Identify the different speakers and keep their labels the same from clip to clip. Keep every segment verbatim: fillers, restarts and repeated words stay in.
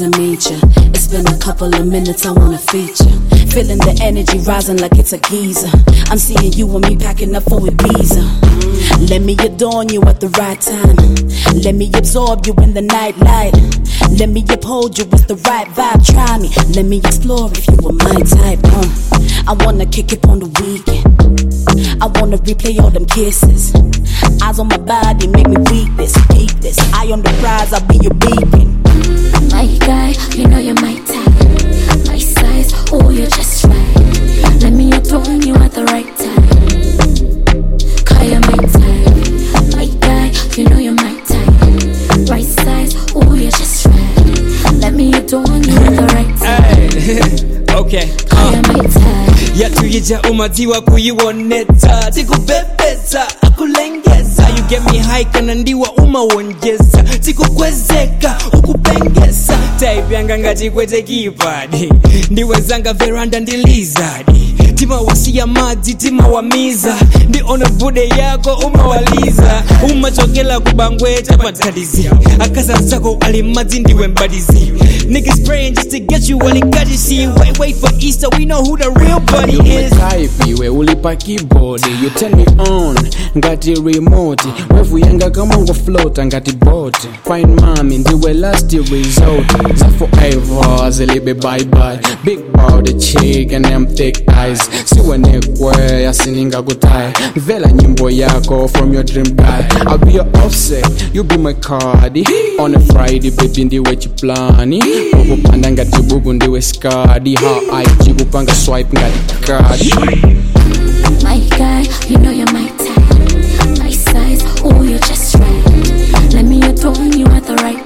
Speaker 1: to meet you. It's been a couple of minutes, I wanna feature. Feeling the energy rising like it's a geyser. I'm seeing you and me packing up for Ibiza. Let me adorn you at the right time. Let me absorb you in the night light. Let me uphold you with the right vibe. Try me, let me explore if you were my type. uh. I wanna kick it on the weekend. I wanna replay all them kisses. Eyes on my body, make me weak this, peak this. Eye on the prize, I'll be your beacon.
Speaker 2: My guy, you know you're my type. My size, oh you're just right. Let me adorn you at the right time. Cause you're my type. My guy, you know you're my type. Right size, oh you're just right. Let me adorn you at the right time.
Speaker 3: Hey, okay.
Speaker 2: Cause you're my type.
Speaker 3: Yatuyija umaziwa kuyiwoneta tikubebeza akulengeza. You get me high kana ndiwa umawonjeza tikukwezeka ukupengeza. Type yanga ngati kwete kipadi ndiwe zanga veranda ndi lizard. Tima wasia madzi tima wamiza ndi ono bude yako umawaliza. Umachokela kubangweta patadizi akasa zako ali madzi ndiwe mbadizi. Niggas praying just to get you when it got you. See wait wait for Easter, we know who the real buddy is.
Speaker 4: Type iwe ulipa keyboard, you turn me on ngati remote. Wevu yanga kama ngo float ngati boat. Fine mommy ndiwe last result. Za forever zilibe bye bye. Big body chick and them thick eyes. Siwe nekwe yasininga kutai. Vela nyimbo yako from your dream guy. I'll be your offset, you be my cardi. On a Friday baby ndiwe chiplani. Ukupanda ngati bubu ndiwe skadi. How I chikupanga swipe ngati kadi.
Speaker 2: My guy, you know you're my type. My size, oh you're just right. Let me adorn you at the right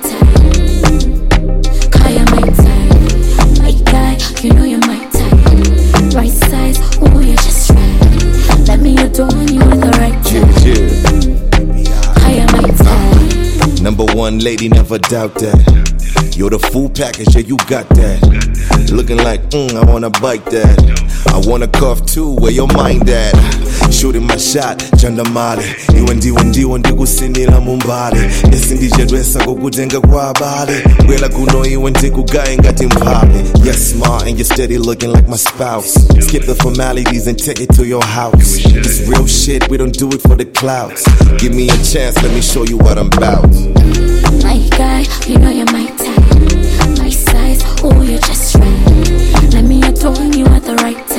Speaker 2: time. Cause you're my type. My guy, you know you're my type. Right size, oh you're just right. Let me adorn you at the right time.
Speaker 5: Yeah, yeah.
Speaker 2: Cause you're my type.
Speaker 5: Number one lady, never doubt that. You're the full package, yeah, you got that. Looking like, mm, I wanna bite that. I wanna cough too, where your mind at? Shooting my shot, chanda male. Iwe ndiwe ndiwe ndikusinila mumbale. Yes ndijadwesa kukutenga kwa bale. Wela kuno iwe ndikugaye ngati mpale. Yes ma, and you're steady looking like my spouse. Skip the formalities and take it to your house. This real shit, we don't do it for the clouds. Give me a chance, let me show you what I'm about.
Speaker 2: My guy, you know you're my type. My size, oh you're just right. Let me adorn you at the right time.